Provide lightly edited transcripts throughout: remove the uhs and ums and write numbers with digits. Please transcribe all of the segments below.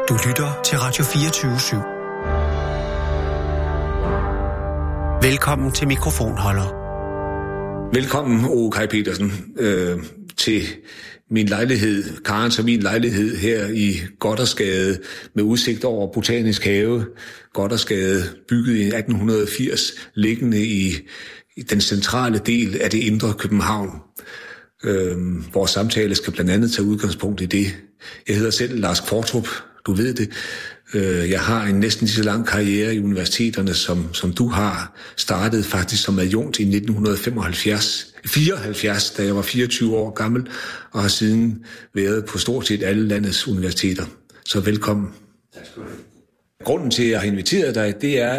Du lytter til Radio 24/7. Velkommen til mikrofonholder. Velkommen, Åge Kaj Petersen, til min lejlighed, Karens og min lejlighed her i Gothersgade med udsigt over Botanisk Have. Gothersgade, bygget i 1880, liggende i den centrale del af det indre København. Vores samtale skal blandt andet tage udgangspunkt i det. Jeg hedder selv Lars Kvartrup, du ved det. Jeg har en næsten lige så lang karriere i universiteterne, som du har. Startet faktisk som adjunkt i 1974, da jeg var 24 år gammel, og har siden været på stort set alle landets universiteter. Så velkommen. Tak skal du have. Grunden til, at jeg har inviteret dig, det er,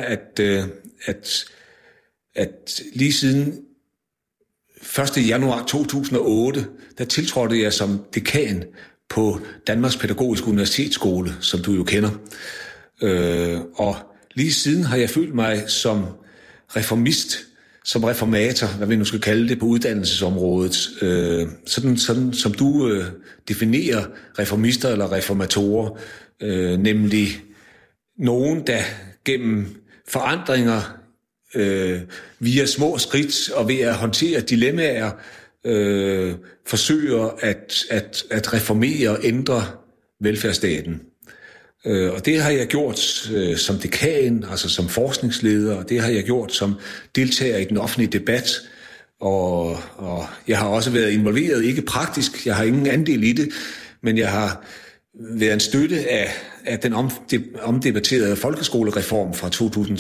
at lige siden 1. januar 2008, der tiltrådte jeg som dekan på Danmarks Pædagogiske Universitetsskole, som du jo kender. Og lige siden har jeg følt mig som reformist, som reformator, hvad vi nu skal kalde det, på uddannelsesområdet. Sådan som du definerer reformister eller reformatorer, nemlig nogen, der gennem forandringer via små skridt og ved at håndtere dilemmaer forsøger at reformere og ændre velfærdsstaten. Og det har jeg gjort som dekan, altså som forskningsleder, og det har jeg gjort som deltager i den offentlige debat. Og jeg har også været involveret, ikke praktisk, jeg har ingen andel i det, men jeg har været en støtte af den omdebatterede folkeskolereform fra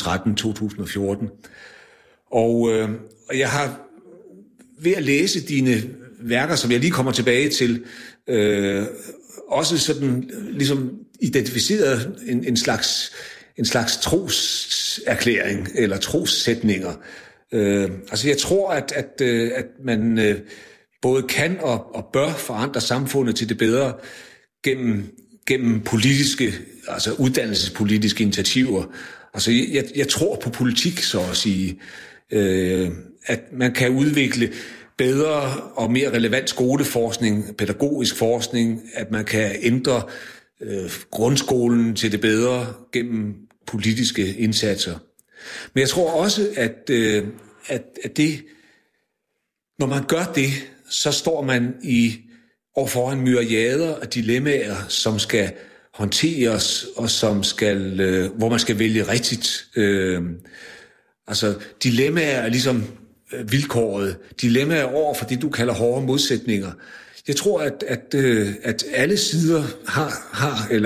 2013-2014. Og jeg har ved at læse dine værker, som jeg lige kommer tilbage til, også sådan ligesom identificeret en slags troserklæring eller trossætninger. Altså jeg tror, at man både kan og bør forandre samfundet til det bedre gennem politiske, altså uddannelsespolitiske initiativer. Altså jeg tror på politik, så at sige, at man kan udvikle bedre og mere relevant skoleforskning, pædagogisk forskning, at man kan ændre grundskolen til det bedre gennem politiske indsatser. Men jeg tror også, at det, når man gør det, så står man overfor en myriader af dilemmaer, som skal håndteres, og hvor man skal vælge rigtigt. Altså dilemmaer er ligesom vilkåret. Dilemmaer over for det, du kalder hårde modsætninger. Jeg tror, at alle sider har eller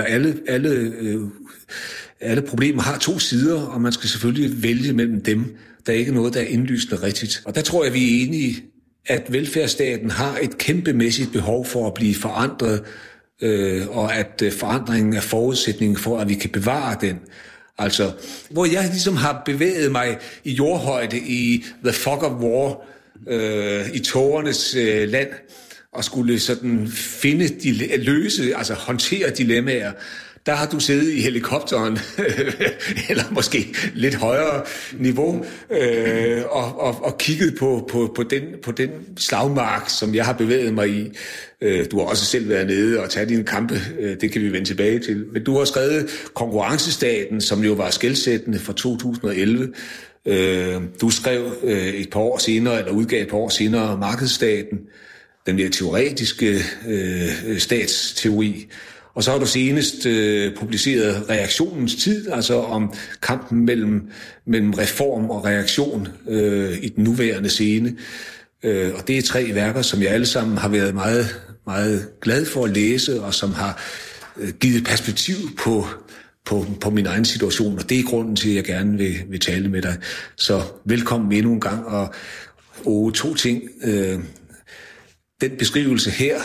alle problemer har to sider, og man skal selvfølgelig vælge mellem dem. Der er ikke noget, der er indlysende rigtigt. Og der tror jeg, vi er enige, at velfærdsstaten har et kæmpemæssigt behov for at blive forandret, og at forandringen er forudsætningen for, at vi kan bevare den. Altså, hvor jeg ligesom har bevæget mig i jordhøjde i the fog of war, i tågernes land, og skulle sådan håndtere dilemmaer, der har du siddet i helikopteren, eller måske lidt højere niveau, og kigget på den slagmark, som jeg har bevæget mig i. Du har også selv været nede og taget dine kampe, det kan vi vende tilbage til. Men du har skrevet Konkurrencestaten, som jo var skelsættende fra 2011. Du skrev et par år senere, eller udgav et par år senere, Markedsstaten, den mere teoretiske statsteori. Og så har du senest publiceret Reaktionens tid, altså om kampen mellem reform og reaktion i den nuværende scene. Og det er 3 værker, som jeg alle sammen har været meget, meget glad for at læse, og som har givet perspektiv på min egen situation. Og det er grunden til, at jeg gerne vil tale med dig. Så velkommen endnu en gang. Og 2 ting. Den beskrivelse her...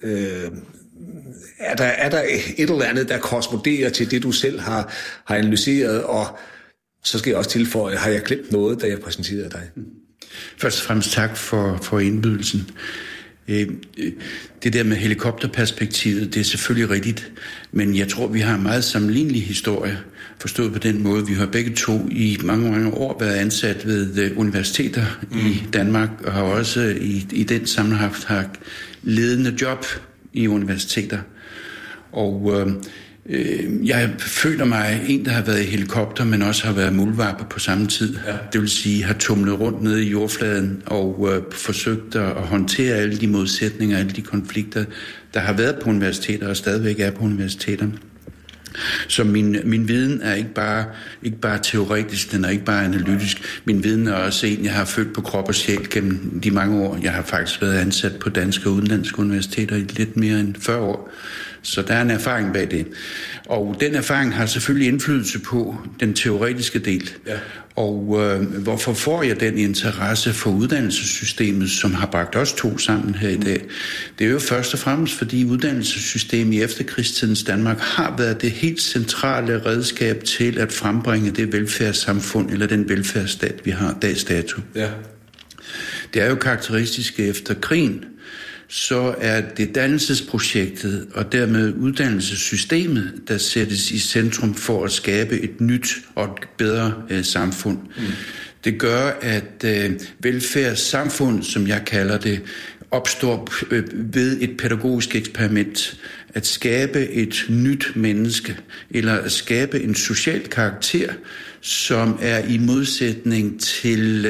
Er der et eller andet, der korresponderer til det, du selv har analyseret, og så skal jeg også tilføje, har jeg glemt noget, da jeg præsenterede dig? Først og fremmest tak for indbydelsen. Det der med helikopterperspektivet, det er selvfølgelig rigtigt, men jeg tror, vi har en meget sammenlignelig historie, forstået på den måde. Vi har begge to i mange, mange år været ansat ved universiteter i Danmark, og har også i den sammenhæng haft ledende job i universiteter. Og Jeg føler mig en, der har været i helikopter, men også har været muldvarpe på samme tid. Ja. Det vil sige, har tumlet rundt nede i jordfladen og forsøgt at håndtere alle de modsætninger, alle de konflikter, der har været på universiteter og stadigvæk er på universiteterne. Så min viden er ikke bare teoretisk, den er ikke bare analytisk. Min viden er også en, jeg har følt på krop og sjæl gennem de mange år. Jeg har faktisk været ansat på danske og udenlandske universiteter i lidt mere end 40 år. Så der er en erfaring bag det. Og den erfaring har selvfølgelig indflydelse på den teoretiske del. Ja. Og hvorfor får jeg den interesse for uddannelsessystemet, som har bragt os to sammen her i dag? Det er jo først og fremmest, fordi uddannelsessystemet i efterkrigstidens Danmark har været det helt centrale redskab til at frembringe det velfærdssamfund eller den velfærdsstat, vi har dags dato. Ja. Det er jo karakteristisk efter krigen, så er det dannelsesprojektet og dermed uddannelsessystemet, der sættes i centrum for at skabe et nyt og et bedre samfund. Det gør, at velfærdssamfund, som jeg kalder det, opstår ved et pædagogisk eksperiment. At skabe et nyt menneske, eller at skabe en social karakter, som er i modsætning til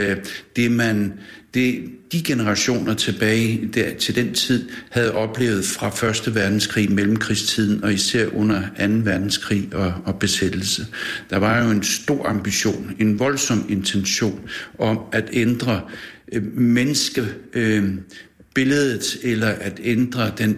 de generationer tilbage til den tid havde oplevet fra 1. verdenskrig, mellemkrigstiden og især under 2. verdenskrig og besættelse. Der var jo en stor ambition, en voldsom intention om at ændre billedet, eller at ændre den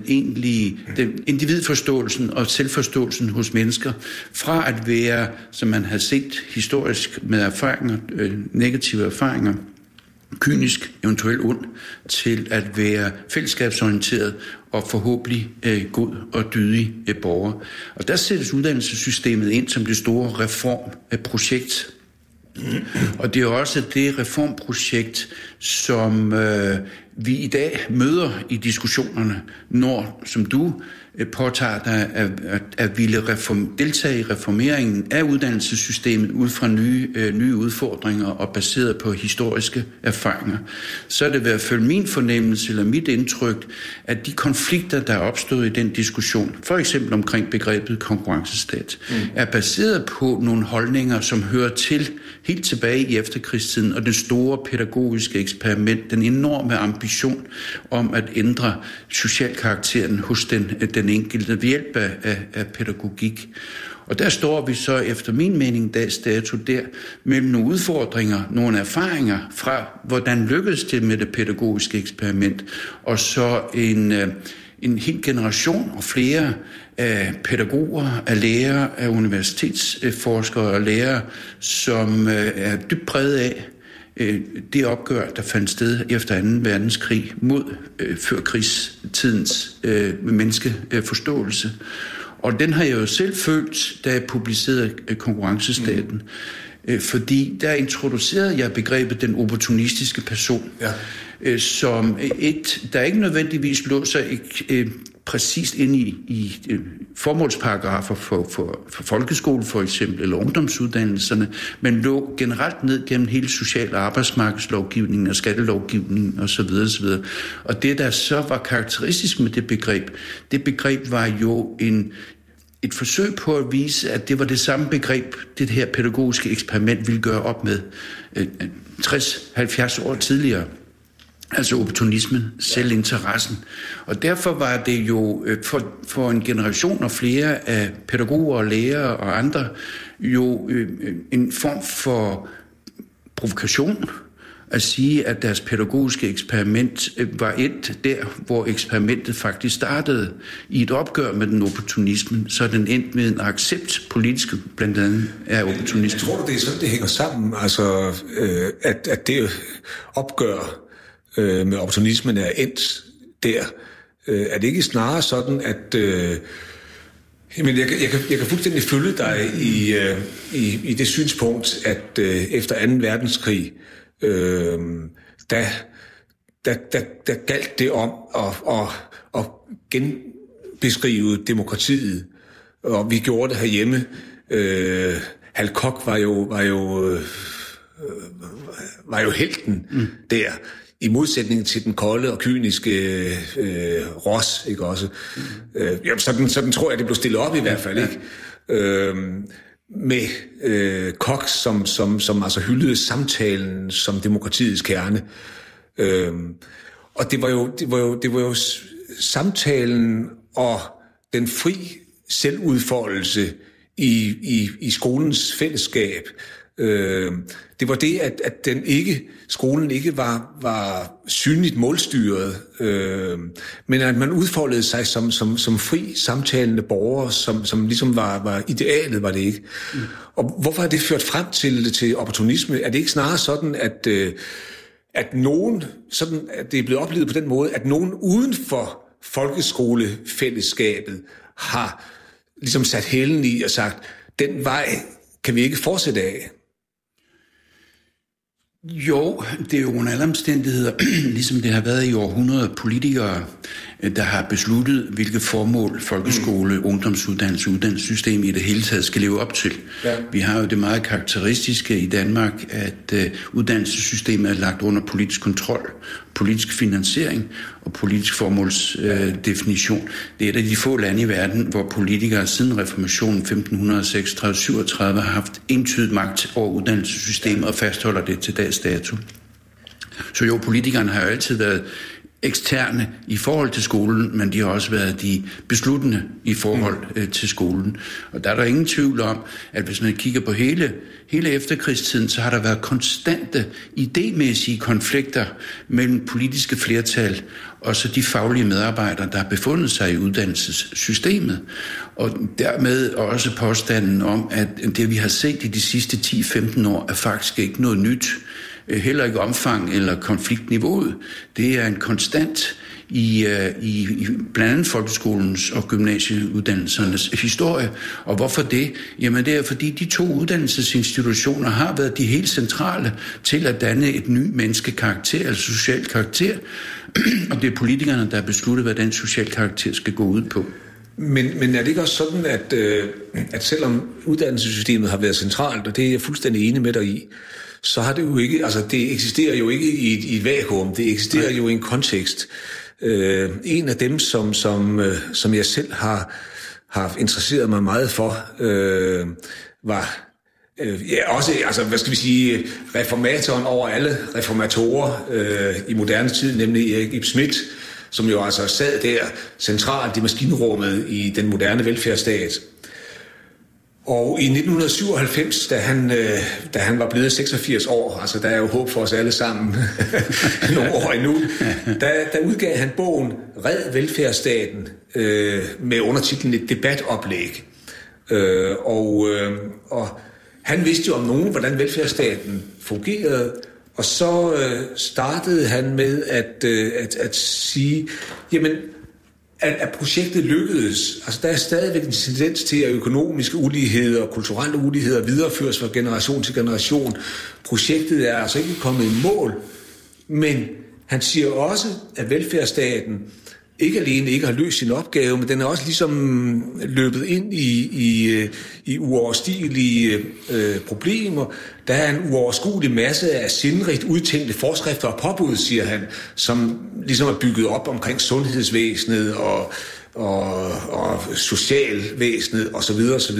individforståelsen og selvforståelsen hos mennesker, fra at være, som man har set historisk med erfaringer, negative erfaringer, kynisk, eventuelt ond, til at være fællesskabsorienteret og forhåbentlig god og dydig borger. Og der sættes uddannelsessystemet ind som det store reformprojekt. Og det er også det reformprojekt, som vi i dag møder i diskussionerne, når, som du påtager dig at ville deltage i reformeringen af uddannelsessystemet ud fra nye udfordringer og baseret på historiske erfaringer. Så er det i hvert fald min fornemmelse eller mit indtryk, at de konflikter, der er opstået i den diskussion, for eksempel omkring begrebet konkurrencestat, er baseret på nogle holdninger, som hører til helt tilbage i efterkrigstiden, og det store pædagogiske eksperiment, den enorme ambition om at ændre socialkarakteren hos den enkelte ved hjælp af pædagogik. Og der står vi så efter min mening dags dato der mellem nogle udfordringer, nogle erfaringer fra, hvordan lykkedes det med det pædagogiske eksperiment, og så en hel generation og flere af pædagoger, af lærere, af universitetsforskere og lærere, som er dybt præget af det opgør, der fandt sted efter 2. verdenskrig mod førkrigstidens menneskeforståelse. Og den har jeg jo selv følt, da jeg publicerede Konkurrencestaten. Fordi der introducerede jeg begrebet den opportunistiske person, som der ikke nødvendigvis lå sig præcist ind i formålsparagrafer for folkeskole for eksempel, eller ungdomsuddannelserne, men lå generelt ned gennem hele social- og arbejdsmarkedslovgivningen og skattelovgivningen osv. osv. Og det, der så var karakteristisk med det begreb var jo et forsøg på at vise, at det var det samme begreb, det her pædagogiske eksperiment ville gøre op med 60-70 år tidligere. Altså opportunismen, selvinteressen. Og derfor var det jo for en generation og flere af pædagoger og lærere og andre jo en form for provokation at sige, at deres pædagogiske eksperiment var et der, hvor eksperimentet faktisk startede i et opgør med den opportunismen, så den endte med en accept politisk blandt andet af opportunismen. Jeg tror, det er sådan, det hænger sammen, altså at det opgør med opportunismen er endt der. Er det ikke snarere sådan, at men jeg kan fuldstændig følge dig i det synspunkt, at efter 2. verdenskrig, der galt det om at genbeskrive demokratiet, og vi gjorde det herhjemme. Hal Koch var jo helten der. i modsætning til den kolde og kyniske Ross, ikke også? Sådan tror jeg, det blev stillet op i hvert fald, ikke? Med Koch, som altså hyldede samtalen som demokratiets kerne. Og det var jo samtalen og den fri selvudfoldelse i skolens fællesskab. Det var det, at skolen ikke var synligt målstyret, men at man udfoldede sig som fri samtalende borgere, som ligesom var idealet, var det ikke. Og hvorfor er det ført frem til opportunisme? Er det ikke snarere sådan, at nogen, sådan at det er blevet oplevet på den måde, at nogen uden for folkeskolefællesskabet har ligesom sat hælen i og sagt, den vej kan vi ikke fortsætte af? Jo, det er jo under alle omstændigheder, ligesom det har været i århundreder, politikere, der har besluttet, hvilke formål folkeskole, ungdomsuddannelse, uddannelsessystem i det hele taget skal leve op til. Ja. Vi har jo det meget karakteristiske i Danmark, at uddannelsessystemet er lagt under politisk kontrol, politisk finansiering og politisk formålsdefinition. Det er et af de få lande i verden, hvor politikere siden reformationen 1536-37 har haft entydig magt over uddannelsessystemet og fastholder det til dags dato. Så jo, politikerne har jo altid været eksterne i forhold til skolen, men de har også været de besluttende i forhold til skolen. Og der er der ingen tvivl om, at hvis man kigger på hele efterkrigstiden, så har der været konstante idémæssige konflikter mellem politiske flertal og så de faglige medarbejdere, der har befundet sig i uddannelsessystemet. Og dermed også påstanden om, at det vi har set i de sidste 10-15 år er faktisk ikke noget nyt. Heller ikke omfang eller konfliktniveauet. Det er en konstant i blandt andet folkeskolens og gymnasieuddannelsernes historie. Og hvorfor det? Jamen det er fordi de to uddannelsesinstitutioner har været de helt centrale til at danne et ny menneskekarakter, altså social karakter. Og det er politikerne, der har besluttet, hvad den social karakter skal gå ud på. Men er det ikke også sådan, at selvom uddannelsessystemet har været centralt, og det er jeg fuldstændig enig med dig i, så har det jo ikke, altså det eksisterer jo ikke i et vakuum, det eksisterer jo i en kontekst. En af dem, som jeg selv har interesseret mig meget for, var også, altså hvad skal vi sige, reformatoren over alle reformatorer i moderne tid, nemlig Erik Ib Schmidt, som jo altså sad der centralt i maskinrummet i den moderne velfærdsstat. Og i 1997, da han var blevet 86 år, altså der er jo håb for os alle sammen nogle år endnu, der udgav han bogen Red velfærdsstaten med undertitlen Et debatoplæg. Og han vidste jo om nogen, hvordan velfærdsstaten fungerede, og så startede han med at sige, jamen, at projektet lykkedes. Altså, der er stadigvæk en tendens til, at økonomiske uligheder og kulturelle uligheder videreføres fra generation til generation. Projektet er altså ikke kommet i mål, men han siger også, at velfærdsstaten ikke alene ikke har løst sin opgave, men den er også ligesom løbet ind i uoverstigelige problemer. Der er en uoverskuelig masse af sindrigt udtænkte forskrifter og påbud, siger han, som ligesom er bygget op omkring sundhedsvæsenet og socialvæsenet osv. osv.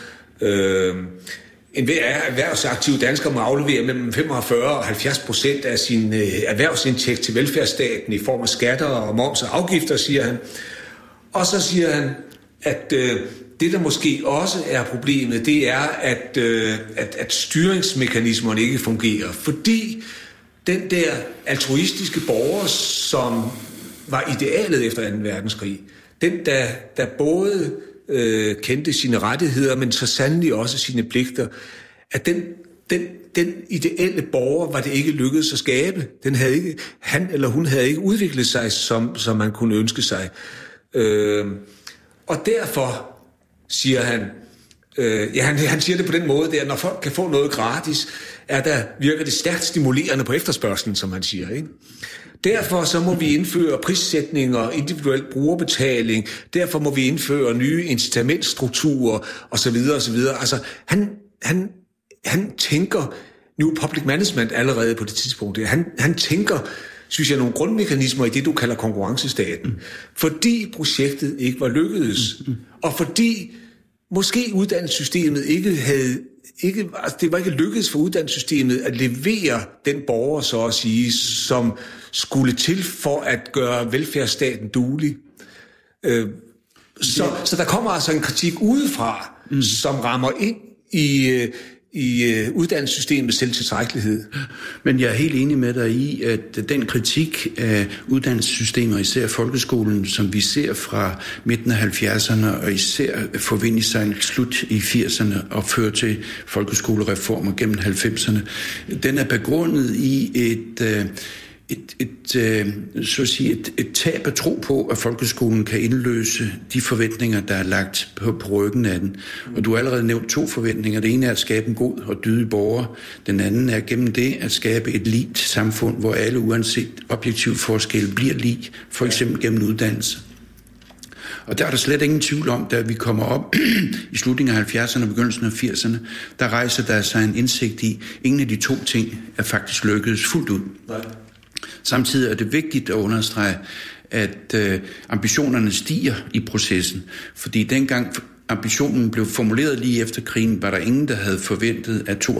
En hver erhvervsaktiv dansker må aflevere mellem 45% og 70% af sin erhvervsindtægt til velfærdsstaten i form af skatter og moms og afgifter, siger han. Og så siger han, at det, der måske også er problemet, det er, at styringsmekanismerne ikke fungerer. Fordi den der altruistiske borger, som var idealet efter 2. verdenskrig, den, der både kendte sine rettigheder, men så sandelig også sine pligter, at den ideelle borger var det ikke lykkedes at skabe. Han eller hun havde ikke udviklet sig, som man kunne ønske sig. Og derfor siger han, han siger det på den måde, at når folk kan få noget gratis, virker det stærkt stimulerende på efterspørgslen, som han siger, ikke? Derfor så må vi indføre prissætning og individuel brugerbetaling. Derfor må vi indføre nye incitamentstrukturer osv. osv. Altså, han tænker nu public management allerede på det tidspunkt. Han tænker synes jeg, nogle grundmekanismer i det, du kalder konkurrencestaten. Fordi projektet ikke var lykkedes, og fordi måske uddannelsessystemet det var ikke lykkedes for uddannelsessystemet at levere den borger, så at sige, som skulle til for at gøre velfærdsstaten duelig. Så der kommer altså en kritik udefra, som rammer ind i uddannelsessystemets selvtilstrækkelighed. Men jeg er helt enig med dig i, at den kritik af uddannelsessystemet, især folkeskolen, som vi ser fra midten af 70'erne, og især forvinde sig slut i 80'erne og føre til folkeskolereformer gennem 90'erne, den er begrundet i et tab af tro på, at folkeskolen kan indløse de forventninger, der er lagt på ryggen af den. Og du har allerede nævnt 2 forventninger. Det ene er at skabe en god og dydig borger. Den anden er gennem det at skabe et lige samfund, hvor alle uanset objektiv forskel bliver lige, for eksempel gennem uddannelse. Og der er der slet ingen tvivl om, da vi kommer op i slutningen af 70'erne og begyndelsen af 80'erne, der rejser der sig en indsigt i, ingen af de 2 ting er faktisk lykkedes fuldt ud. Nej. Samtidig er det vigtigt at understrege, at ambitionerne stiger i processen, fordi dengang ambitionen blev formuleret lige efter krigen, var der ingen, der havde forventet, at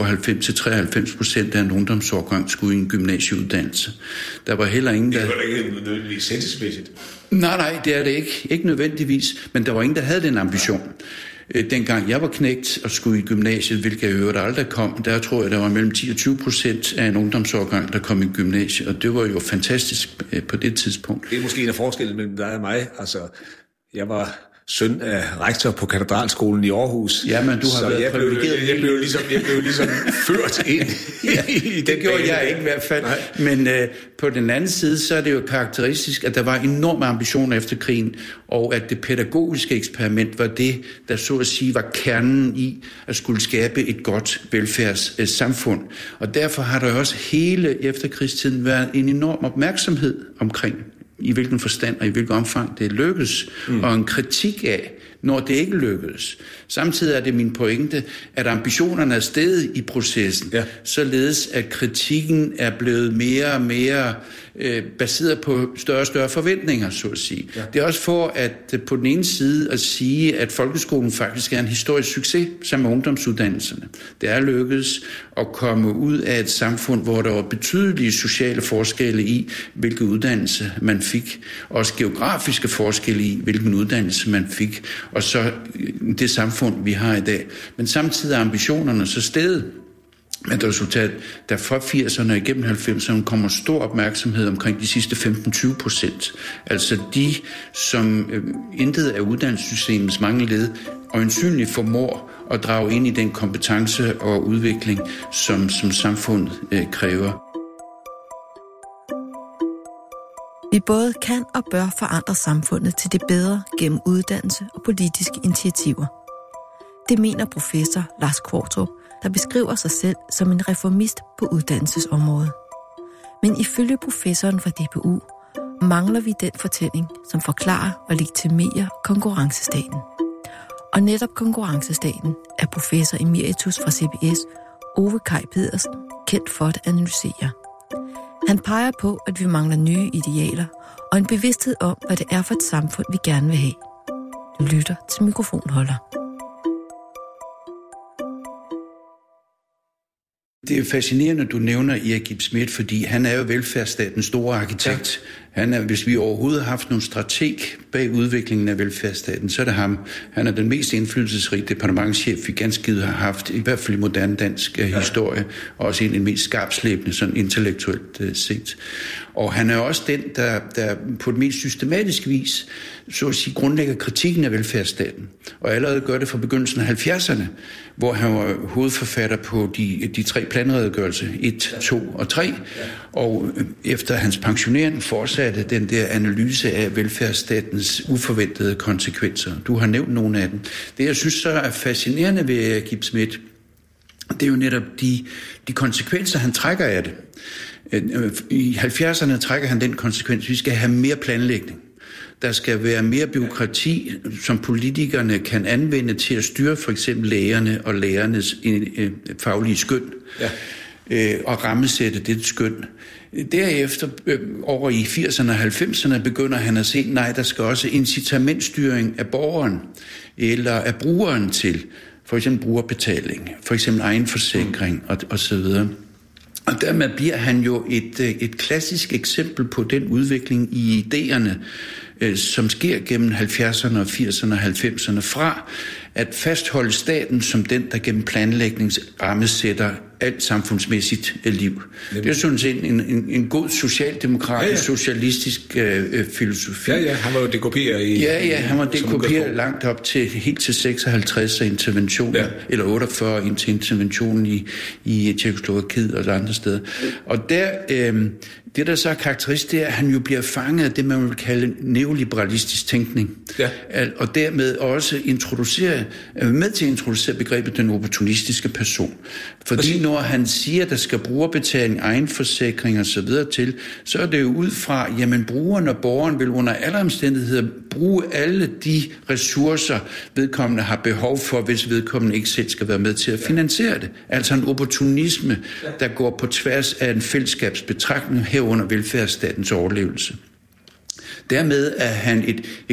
92-93% af en ungdomsårgang skulle i en gymnasieuddannelse. Der var heller ingen, der... Det var ikke nødvendigvis sensesmæssigt. Nej, det er det ikke. Ikke nødvendigvis, men der var ingen, der havde den ambition. Dengang jeg var knægt og skulle i gymnasiet, hvilket jeg hørte aldrig kom, der tror jeg, der var mellem 10-20% af en ungdomsårgang, der kom i gymnasiet, og det var jo fantastisk på det tidspunkt. Det er måske en af forskellen mellem dig og mig. Altså, jeg var søn af rektor på Katedralskolen i Aarhus. Ja, men du har været privilegeret. Jeg blev ligesom ført ind i det gjorde jeg ikke i hvert fald. Nej. Men på den anden side, så er det jo karakteristisk, at der var enorme ambitioner efter krigen, og at det pædagogiske eksperiment var det, der så at sige var kernen i at skulle skabe et godt velfærdssamfund. Og derfor har der også hele efterkrigstiden været en enorm opmærksomhed omkring i hvilken forstand og i hvilket omfang det lykkes, og en kritik af, når det ikke lykkes. Samtidig er det min pointe, at ambitionerne er steget i processen, således at kritikken er blevet mere og mere baseret på større og større forventninger, så at sige. Ja. Det er også for at på den ene side at sige, at folkeskolen faktisk er en historisk succes sammen med ungdomsuddannelserne. Det er lykkedes at komme ud af et samfund, hvor der var betydelige sociale forskelle i, hvilken uddannelse man fik, også geografiske forskelle i, hvilken uddannelse man fik, og så det samfund, vi har i dag. Men samtidig er ambitionerne så steget. Men det resultat, der fra 80'erne og igennem 90'erne kommer stor opmærksomhed omkring de sidste 15-20%. Altså de, som intet af uddannelsessystemets mange led øjensynligt formår at drage ind i den kompetence og udvikling, som samfundet kræver. Vi både kan og bør forandre samfundet til det bedre gennem uddannelse og politiske initiativer. Det mener professor Lars Qvortrup, der beskriver sig selv som en reformist på uddannelsesområdet. Men ifølge professoren fra DPU mangler vi den fortælling, som forklarer og legitimerer konkurrencestaten. Og netop konkurrencestaten er professor emeritus fra CBS, Ove Kaj Pedersen, kendt for at analysere. Han peger på, at vi mangler nye idealer og en bevidsthed om, hvad det er for et samfund, vi gerne vil have. Du lytter til Mikrofonholder. Det er fascinerende, du nævner Erik Ib Schmidt, fordi han er jo velfærdsstatens store arkitekt. Han er, hvis vi overhovedet har haft nogle strateg bag udviklingen af velfærdsstaten, så er det ham. Han er den mest indflydelsesrige departementschef, vi ganske givet har haft, i hvert fald i moderne dansk historie, og også en af de mest skarpslæbende, sådan intellektuelt set. Og han er også den, der på den mest systematiske vis, så at sige, grundlægger kritikken af velfærdsstaten. Og allerede gør det fra begyndelsen af 70'erne, hvor han var hovedforfatter på de 3 planredegørelser, 1, 2 og 3. Og efter hans pensionering fortsatte den der analyse af velfærdsstatens uforventede konsekvenser. Du har nævnt nogle af dem. Det, jeg synes så er fascinerende ved Erik Ib Schmidt, det er jo netop de konsekvenser, han trækker af det. I 70'erne trækker han den konsekvens, vi skal have mere planlægning. Der skal være mere bureaukrati, som politikerne kan anvende til at styre for eksempel lægerne og lærernes faglige skøn. Ja. og rammesætte det skøn. Derefter, over i 80'erne og 90'erne, begynder han at se, nej, der skal også incitamentstyring af borgeren, eller af brugeren til, for eksempel brugerbetaling, for eksempel egenforsikring og så videre. Og dermed bliver han jo et klassisk eksempel på den udvikling i idéerne, som sker gennem 70'erne og 80'erne og 90'erne, fra at fastholde staten som den, der gennem planlægningsramme sætter alt samfundsmæssigt liv. Det er sådan set en god socialdemokratisk, socialistisk filosofi. Ja, han var jo DKP'er i... Ja, han var DKP'er langt op til, helt til 56 interventionen, eller 48 indtil interventionen i Tjekkoslovakiet og andre steder. Og der... Det, der så er karakteristisk, det er, at han jo bliver fanget af det, man vil kalde neoliberalistisk tænkning. Ja. Og dermed også med til at introducere begrebet den opportunistiske person. Fordi når han siger, at der skal brugerbetaling, egenforsikring og så videre til, så er det jo ud fra, jamen brugeren og borgeren vil under alle omstændigheder bruge alle de ressourcer, vedkommende har behov for, hvis vedkommende ikke selv skal være med til at finansiere det. Altså en opportunisme, der går på tværs af en fællesskabsbetragtning herunder velfærdsstatens overlevelse. Dermed er han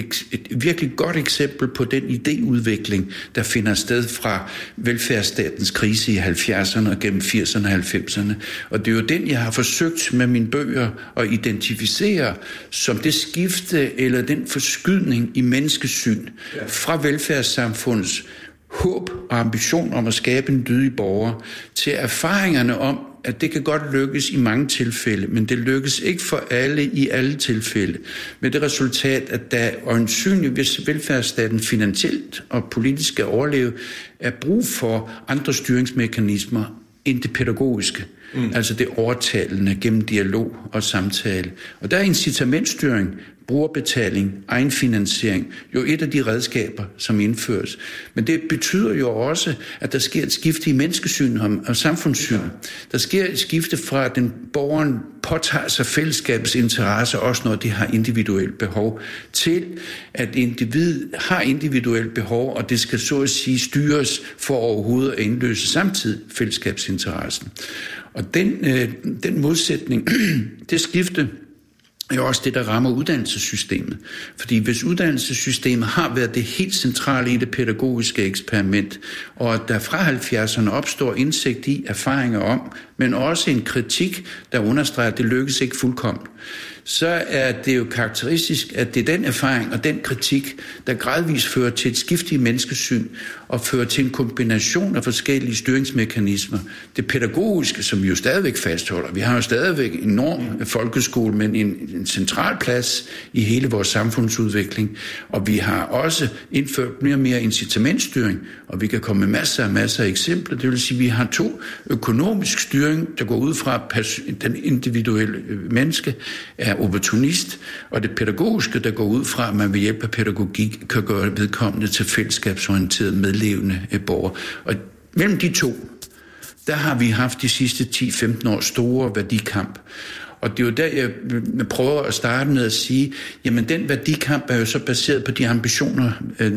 et virkelig godt eksempel på den idéudvikling, der finder sted fra velfærdsstatens krise i 70'erne og gennem 80'erne og 90'erne. Og det er jo den, jeg har forsøgt med mine bøger at identificere som det skifte eller den forskydning i menneskesyn fra velfærdssamfundets håb og ambition om at skabe en dydig borger til erfaringerne om, at det kan godt lykkes i mange tilfælde, men det lykkes ikke for alle i alle tilfælde. Med det resultat, at der øjensynligt, hvis velfærdsstaten finansielt og politisk skal overleve, er brug for andre styringsmekanismer end det pædagogiske. Altså det overtalende gennem dialog og samtale. Og der er incitamentstyring, brugerbetaling, egenfinansiering jo et af de redskaber, som indføres. Men det betyder jo også, at der sker et skifte i menneskesyn og samfundssyn. Der sker et skifte fra, at den borgeren påtager sig fællesskabets interesse, også når de har individuelt behov, til at individet har individuelt behov, og det skal så at sige styres for overhovedet at indløse samtidig fællesskabsinteressen. Og den modsætning, det skifte, er også det, der rammer uddannelsessystemet. Fordi hvis uddannelsessystemet har været det helt centrale i det pædagogiske eksperiment, og at der fra 70'erne opstår indsigt i erfaringer om, men også en kritik, der understreger, at det lykkes ikke fuldkommen, så er det jo karakteristisk, at det er den erfaring og den kritik, der gradvist fører til et skift i menneskesyn og fører til en kombination af forskellige styringsmekanismer. Det pædagogiske, som vi jo stadigvæk fastholder. Vi har jo stadigvæk en enorm folkeskole, men en central plads i hele vores samfundsudvikling. Og vi har også indført mere og mere incitamentstyring, og vi kan komme med masser af eksempler. Det vil sige, at vi har 2 økonomisk styring, der går ud fra den individuelle menneske, er opportunist, og det pædagogiske, der går ud fra, at man ved hjælp af pædagogik kan gøre vedkommende til fællesskabsorienteret medlevende borger. Og mellem de 2, der har vi haft de sidste 10-15 år store værdikamp. Og det er jo der, jeg prøver at starte med at sige, jamen den værdikamp er jo så baseret på de ambitioner,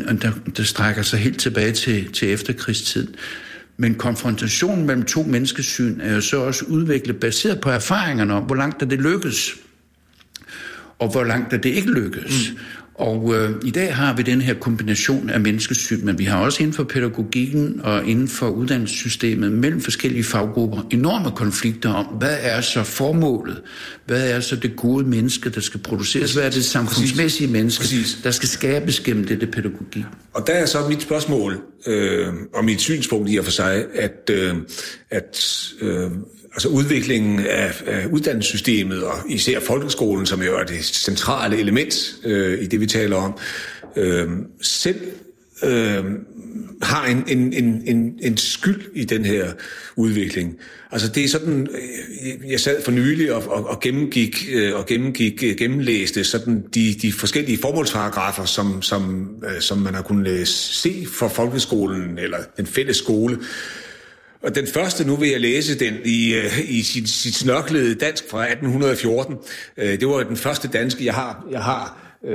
der strækker sig helt tilbage til efterkrigstiden. Men konfrontationen mellem 2 menneskesyn er jo så også udviklet baseret på erfaringerne om, hvor langt er det lykkes, og hvor langt er det ikke lykkes. Og i dag har vi den her kombination af menneskesyn, men vi har også inden for pædagogikken og inden for uddannelsessystemet mellem forskellige faggrupper enorme konflikter om, hvad er så formålet? Hvad er så det gode menneske, der skal produceres? Hvad er det samfundsmæssige menneske, der skal skabes gennem dette pædagogik? Og der er så mit spørgsmål, og mit synspunkt i og for sig, altså udviklingen af uddannelsessystemet, og især folkeskolen, som jo er det centrale element i det, vi taler om, selv har en skyld i den her udvikling. Altså det er sådan, jeg sad for nylig og gennemlæste sådan de forskellige formålsparagrafer, som man har kunnet se for folkeskolen, eller den fælles skole. Og den første, nu vil jeg læse den i sit snørklede dansk fra 1814. Det var den første danske, jeg har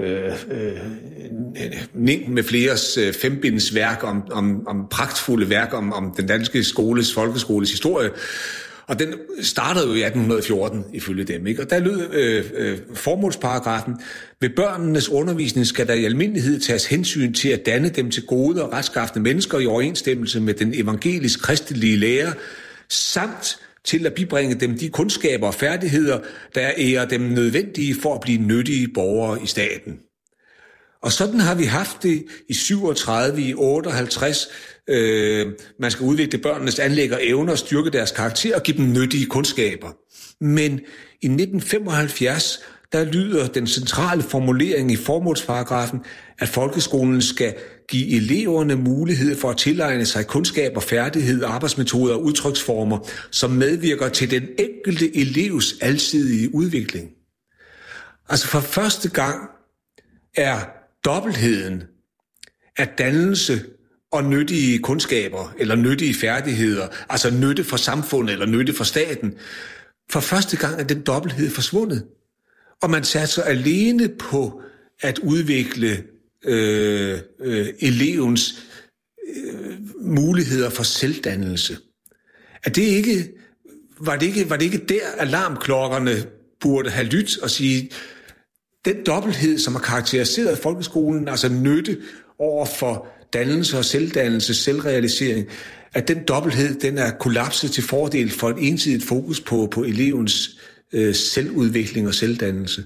Ning med Fleres 5-binds værk om pragtfulde værk om den danske folkeskoles historie. Og den startede jo i 1814, ifølge dem, ikke? Og der lød formålsparagrafen: ved børnenes undervisning skal der i almindelighed tages hensyn til at danne dem til gode og retskafne mennesker i overensstemmelse med den evangelisk-kristelige lære, samt til at bibringe dem de kundskaber og færdigheder, der er dem nødvendige for at blive nyttige borgere i staten. Og sådan har vi haft det i 37, i 58. Man skal udvikle børnenes anlæg og evner, styrke deres karakter og give dem nyttige kundskaber. Men i 1975, der lyder den centrale formulering i formålsparagrafen, at folkeskolen skal give eleverne mulighed for at tilegne sig kundskaber, færdigheder, arbejdsmetoder og udtryksformer, som medvirker til den enkelte elevs alsidige udvikling. Altså for første gang er dobbeltheden af dannelse og nyttige kundskaber eller nyttige færdigheder, altså nytte for samfundet eller nytte for staten, for første gang er den dobbelthed forsvundet. Og man satser alene på at udvikle elevens muligheder for selvdannelse. Var det ikke der, alarmklokkerne burde have lyttet og sige, den dobbelthed, som har karakteriseret folkeskolen, altså nytte over for dannelse og selvdannelse, selvrealisering, at den dobbelthed, den er kollapset til fordel for et ensidigt fokus på elevens selvudvikling og selvdannelse.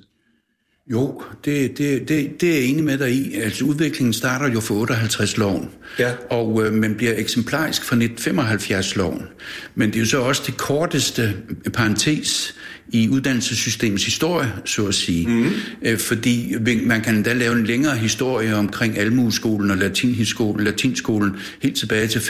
Jo, det er jeg enig med dig i. Altså udviklingen starter jo for 58-loven, ja. Og man bliver eksemplarisk fra 1975-loven. Men det er jo så også det korteste parentes i uddannelsessystemets historie, så at sige. Fordi man kan da lave en længere historie omkring almueskolen og latinskolen helt tilbage til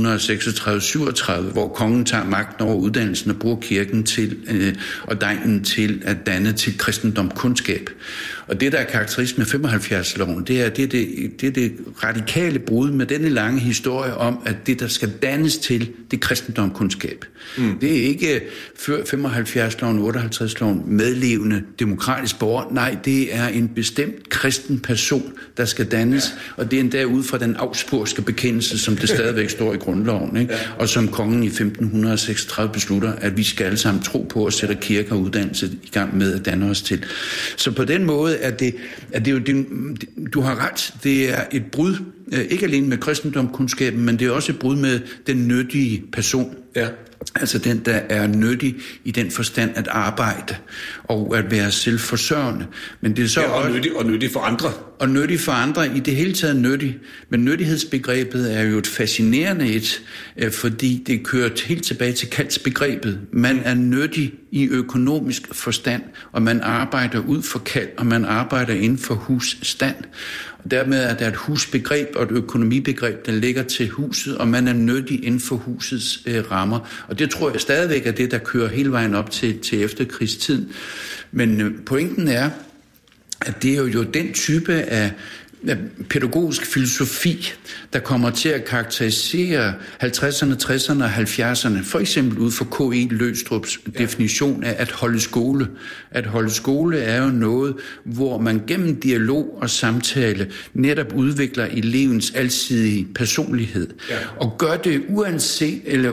1536-37, hvor kongen tager magten over uddannelsen og bruger kirken til og degnen til at danne til kristendomskundskab. Og det, der er karakteristisk med 75-loven, det er det radikale brud med denne lange historie om, at det, der skal dannes til, det kristendomskundskab. Det er ikke før 75-loven, 58-loven medlevende demokratisk borger. Nej, det er en bestemt kristen person, der skal dannes, og det er endda ud fra den augsburgske bekendelse, som det stadigvæk står i grundloven, ikke? Og som kongen i 1536 beslutter, at vi skal alle sammen tro på at sætte kirke og uddannelse i gang med at danne os til. Så på den måde er det jo, du har ret, det er et brud, ikke alene med kristendomskundskaben, men det er også et brud med den nyttige person. Ja. Altså den, der er nyttig i den forstand at arbejde og at være selvforsørgende. Men det er så og nyttig for andre. Og nyttig for andre, i det hele taget nyttig. Men nyttighedsbegrebet er jo et fascinerende et, fordi det kører helt tilbage til kaldsbegrebet. Man er nyttig i økonomisk forstand, og man arbejder ud for kald, og man arbejder inden for husstand. Og dermed er der et husbegreb og et økonomibegreb, der ligger til huset, og man er nyttig inden for husets rammer. Og det tror jeg stadigvæk er det, der kører hele vejen op til efterkrigstiden. Men pointen er, at det er jo den type af pædagogisk filosofi, der kommer til at karakterisere 50'erne, 60'erne og 70'erne, for eksempel ud fra K.E. Løgstrups definition af at holde skole. At holde skole er jo noget, hvor man gennem dialog og samtale netop udvikler elevens alsidige personlighed, og gør det uanset eller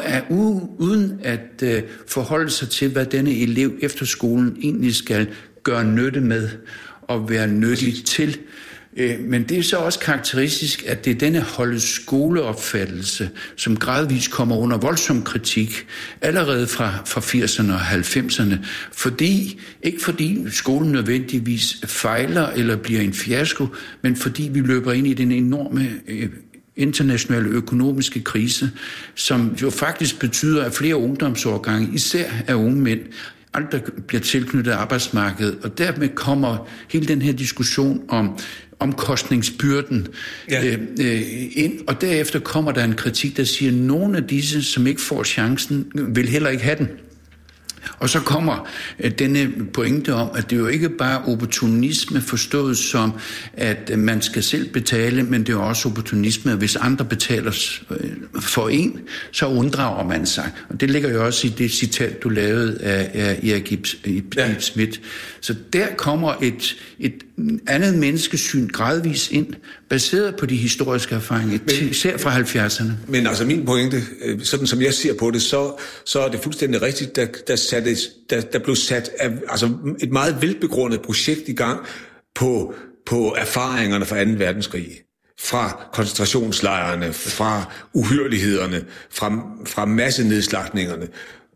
uden at forholde sig til, hvad denne elev efter skolen egentlig skal gøre nytte med og være nyttig til. Men det er så også karakteristisk, at det er denne holde skoleopfattelse, som gradvist kommer under voldsom kritik, allerede fra 80'erne og 90'erne, ikke fordi skolen nødvendigvis fejler eller bliver en fiasko, men fordi vi løber ind i den enorme internationale økonomiske krise, som jo faktisk betyder, at flere ungdomsårgange, især af unge mænd, aldrig bliver tilknyttet arbejdsmarkedet, og dermed kommer hele den her diskussion om omkostningsbyrden ind, og derefter kommer der en kritik, der siger, at nogle af disse, som ikke får chancen, vil heller ikke have den. Og så kommer denne pointe om, at det jo ikke bare opportunisme forstået som, at man skal selv betale, men det er også opportunisme, at hvis andre betaler for en, så unddrager man sig. Og det ligger jo også i det citat, du lavede af Erik Ib Schmidt. Så der kommer andet menneskesyn gradvis ind, baseret på de historiske erfaringer, især fra 70'erne. Men altså min pointe, sådan som jeg ser på det, så er det fuldstændig rigtigt, der blev sat et meget velbegrundet projekt i gang på erfaringerne fra 2. verdenskrig. Fra koncentrationslejrene, fra uhyrlighederne, fra massenedslagtningerne,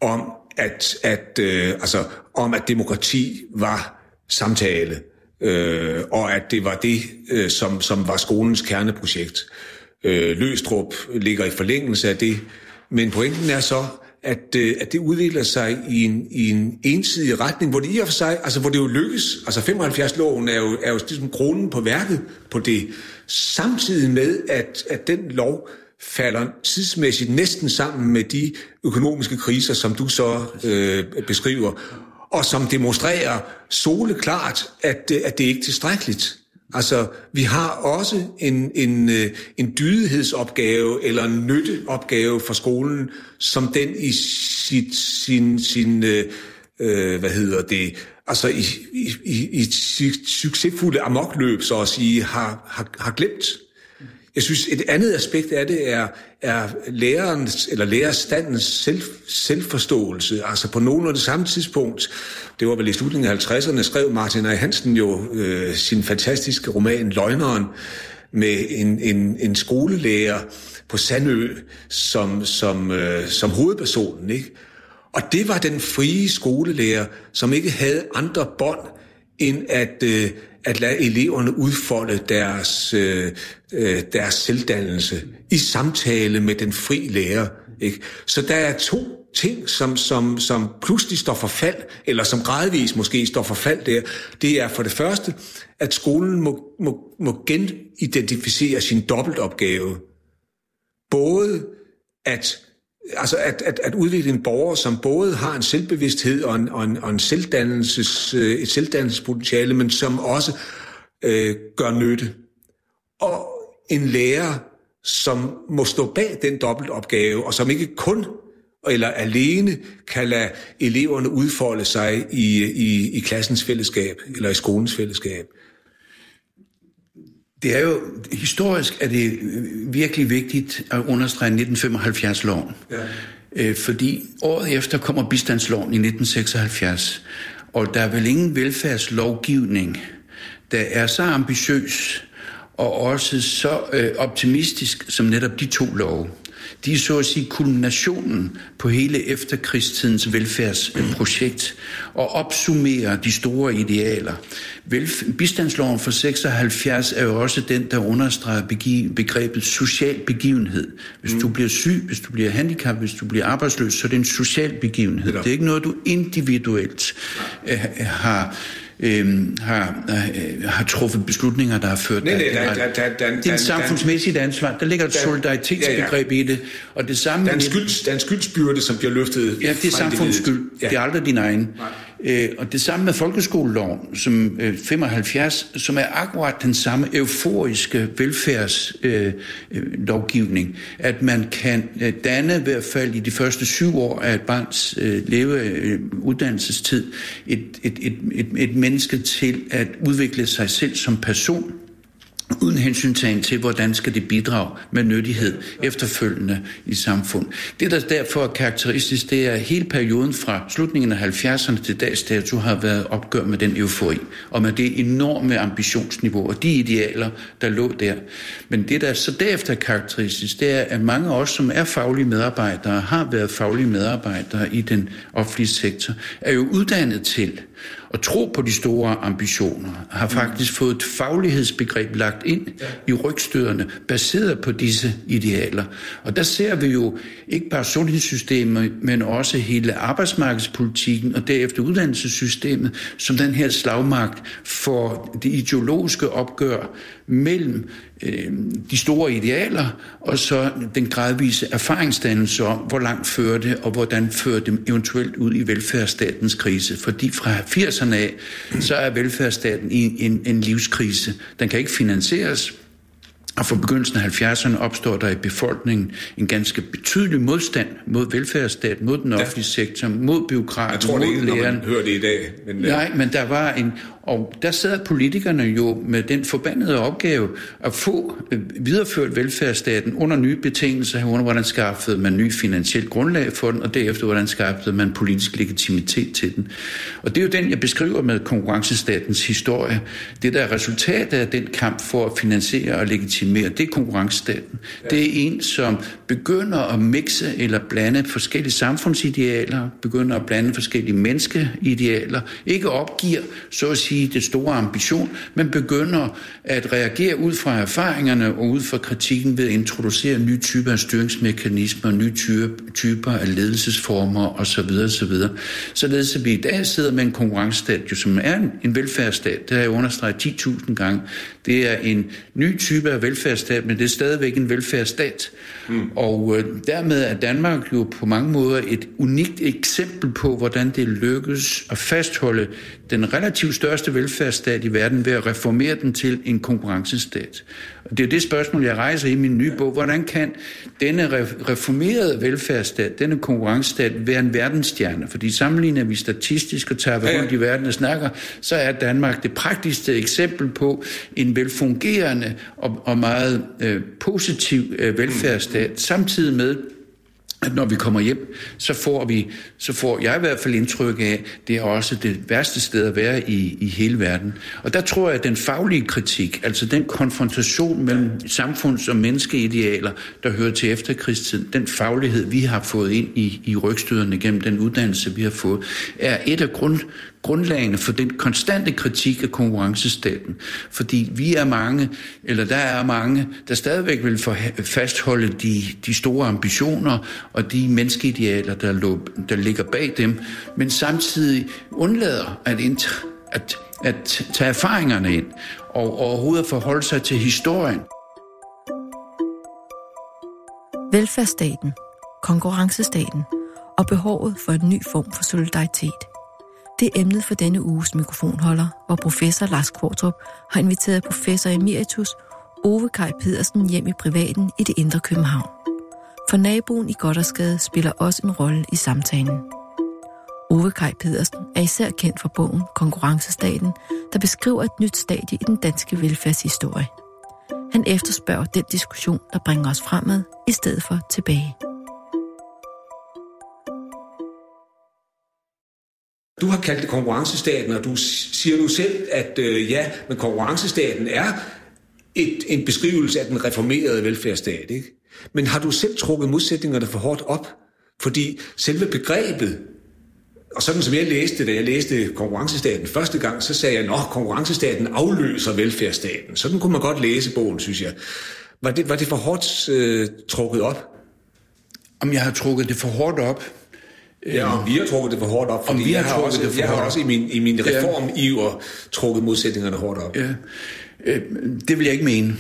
om at demokrati var samtale, og at det var det, som var skolens kerneprojekt. Løgstrup ligger i forlængelse af det, men pointen er så, at det udvikler sig i en ensidig retning, hvor det i og for sig, hvor det jo lykkes. 75-loven er jo ligesom kronen på værket på det, samtidig med, at den lov falder tidsmæssigt næsten sammen med de økonomiske kriser, som du så beskriver, og som demonstrerer soleklart, at det ikke er tilstrækkeligt. Vi har også en dydighedsopgave eller en nytteopgave for skolen, som den i sit succesfulde amokløb, så at sige, har glemt. Jeg synes, et andet aspekt af det er lærerens eller lærerstandens selvforståelse. På nogen af det samme tidspunkt, det var vel i slutningen af 50'erne, skrev Martin A. Hansen jo sin fantastiske roman Løgneren, med en skolelærer på Sandø som hovedpersonen, ikke? Og det var den frie skolelærer, som ikke havde andre bånd end at lade eleverne udfolde deres selvdannelse i samtale med den fri lærer, ikke? Så der er to ting, som pludselig står for fald, eller som gradvis måske står for fald der. Det er for det første, at skolen må genidentificere sin dobbeltopgave. Både at udvikle en borger, som både har en selvbevidsthed og en et selvdannelsespotentiale, men som også gør nytte. Og en lærer, som må stå bag den dobbeltopgave, og som ikke kun eller alene kan lade eleverne udfolde sig i klassens fællesskab, eller i skolens fællesskab. Det er jo, historisk er det virkelig vigtigt at understrege 1975-loven. Ja. Fordi året efter kommer bistandsloven i 1976, og der er vel ingen velfærdslovgivning, der er så ambitiøs og også så optimistisk som netop de to love. De er så at sige kulminationen på hele efterkrigstidens velfærdsprojekt og opsummerer de store idealer. Bistandsloven for 76 er jo også den, der understreger begrebet social begivenhed. Hvis du bliver syg, hvis du bliver handicappet, hvis du bliver arbejdsløs, så er det en social begivenhed. Det er ikke noget, du individuelt har truffet beslutninger, der har ført dig. Det er et samfundsmæssigt ansvar. Der ligger et solidaritetsbegreb i det. Og det samme der er en skyldsbyrde, som bliver løftet. Ja, det er samfundets skyld. Ja. Det er aldrig din egen. Og det samme med folkeskoleloven, som 75, som er akkurat den samme euforiske velfærdslovgivning, at man kan danne i hvert fald i de første 7 år af et barns uddannelsestid et menneske til at udvikle sig selv som person, uden hensyntagen til, hvordan skal det bidrage med nyttighed efterfølgende i samfund. Det, der derfor er karakteristisk, det er, at hele perioden fra slutningen af 70'erne til dags dato har været opgør med den eufori, og med det enorme ambitionsniveau og de idealer, der lå der. Men det, der så derefter er karakteristisk, det er, at mange af os, som er faglige medarbejdere, har været faglige medarbejdere i den offentlige sektor, er jo uddannet til og tro på de store ambitioner, har faktisk fået et faglighedsbegreb lagt ind i rygstøderne, baseret på disse idealer. Og der ser vi jo ikke bare sundhedssystemet, men også hele arbejdsmarkedspolitikken og derefter uddannelsessystemet, som den her slagmark for det ideologiske opgør mellem de store idealer, og så den gradvise erfaringsdannelse om, hvor langt fører det, og hvordan fører det eventuelt ud i velfærdsstatens krise. Fordi fra 80'erne af, så er velfærdsstaten i en livskrise. Den kan ikke finansieres, og fra begyndelsen af 70'erne opstår der i befolkningen en ganske betydelig modstand mod velfærdsstaten, mod den offentlige sektor, mod bureaukrater, mod læreren. Jeg tror det ikke, når man hører det i dag. Nej, men der var Og der sad politikerne jo med den forbandede opgave at få videreført velfærdsstaten under nye betingelser, herunder hvordan skaffede man ny finansiel grundlag for den, og derefter hvordan skaffede man politisk legitimitet til den. Og det er jo den, jeg beskriver med konkurrencestatens historie. Det, der er resultatet af den kamp for at finansiere og legitimere, det er konkurrencestaten. Det er en, som begynder at mixe eller blande forskellige samfundsidealer, begynder at blande forskellige menneskeidealer, ikke opgiver, så at sige, det store ambition, men begynder at reagere ud fra erfaringerne og ud fra kritikken ved at introducere nye typer af styringsmekanismer, nye typer af ledelsesformer osv. osv. Således at vi i dag sidder med en konkurrencestat, jo, som er en velfærdsstat, det har jeg understreget 10.000 gange. Det er en ny type af velfærdsstat, men det er stadigvæk en velfærdsstat. Og dermed er Danmark jo på mange måder et unikt eksempel på, hvordan det lykkes at fastholde den relativt største velfærdsstat i verden ved at reformere den til en konkurrencestat. Og det er det spørgsmål, jeg rejser i min nye bog. Hvordan kan denne reformerede velfærdsstat, denne konkurrencestat, være en verdensstjerne? Fordi sammenligner vi statistisk og tager vi rundt i verden og snakker, så er Danmark det praktiske eksempel på en velfungerende og meget positiv velfærdsstat, samtidig med, at når vi kommer hjem, så får jeg i hvert fald indtryk af, det er også det værste sted at være i hele verden. Og der tror jeg, at den faglige kritik, altså den konfrontation mellem samfunds- og menneskeidealer, der hører til efterkrigstiden, den faglighed, vi har fået ind i rygstøderne gennem den uddannelse, vi har fået, er et af grundlagene for den konstante kritik af konkurrencestaten. Fordi der er mange, der stadigvæk vil fastholde de store ambitioner og de menneskeidealer, der ligger bag dem, men samtidig undlader at tage erfaringerne ind og overhovedet forholde sig til historien. Velfærdsstaten, konkurrencestaten og behovet for en ny form for solidaritet. Det er emnet for denne uges mikrofonholder, hvor professor Lars Qvortrup har inviteret professor emeritus Ove Kaj Pedersen hjem i privaten i det indre København. For naboen i Gothersgade spiller også en rolle i samtalen. Ove Kaj Pedersen er især kendt for bogen Konkurrencestaten, der beskriver et nyt stadie i den danske velfærdshistorie. Han efterspørger den diskussion, der bringer os fremad, i stedet for tilbage. Du har kaldt det konkurrencestaten, og du siger nu selv, at men konkurrencestaten er en beskrivelse af den reformerede velfærdsstat, ikke? Men har du selv trukket modsætningerne for hårdt op? Fordi selve begrebet, og sådan som jeg læste, da jeg læste konkurrencestaten første gang, så sagde jeg, at konkurrencestaten afløser velfærdsstaten. Sådan kunne man godt læse bogen, synes jeg. Var det for hårdt trukket op? Om jeg har trukket det for hårdt op? Ja, og vi har trukket det for hårdt op, fordi jeg har også i min reformiver trukket modsætningerne hårdt op. Ja. Det vil jeg ikke mene.